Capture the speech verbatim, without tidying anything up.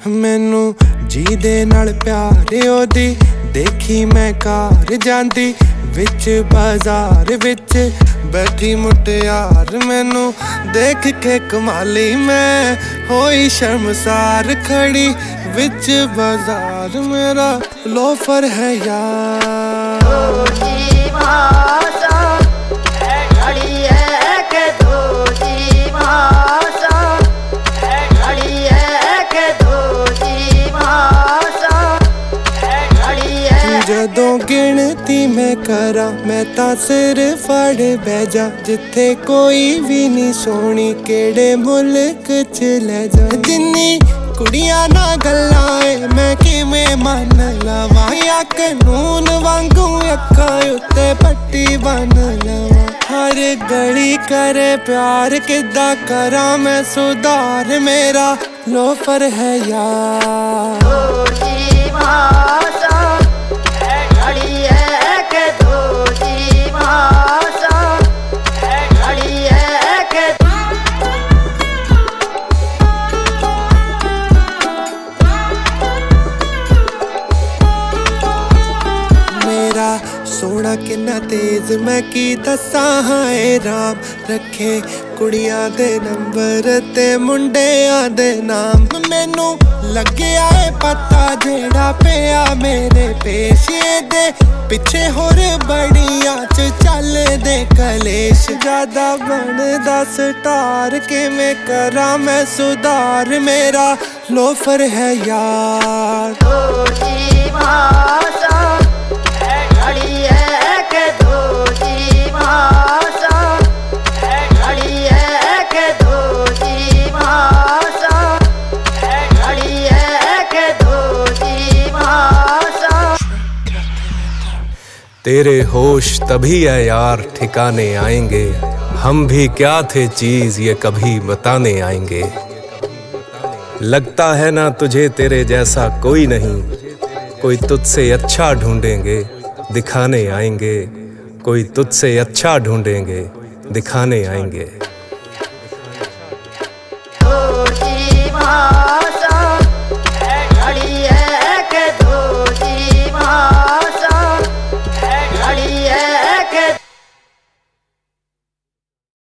मैनू जी दे नाल प्यार ओदी देखी मैं कार जांदी विच बाजार विच बैठी मुटियार मैनू देख के कमाली मैं होई शर्मसार खड़ी विच बाजार मेरा लोफर है यार। जदों गिणती मैं करा मैं तां सिर फड़ बह जा जिथे कोई भी नहीं सोनी केड़े मुल्क च ले जा। जिन्नी कुड़ियां ना गल्लां ए मैं किवें मन लवां या कानून वांगू अखां उत्ते पट्टी बन लवां। हर गली करे प्यार किद्दां करां मैं सुधार मेरा लोफर है यार। सोना किन्ना तेज मैं की दसां हाय राम रखे कुड़ियां दे नंबर ते मुंडियां दे नाम। मैनू लग्या है पता जेड़ा पिया मेरे पेशे दे पिछे होर बड़ियां च चल दे कलेश। ज्यादा बनदा स्टार किवें करां मैं सुधार मेरा लोफर है यार। तेरे होश तभी है यार ठिकाने आएंगे हम भी क्या थे चीज ये कभी बताने आएंगे। लगता है ना तुझे तेरे जैसा कोई नहीं कोई तुझसे अच्छा ढूंढेंगे दिखाने आएंगे कोई तुझसे अच्छा ढूंढेंगे दिखाने आएंगे।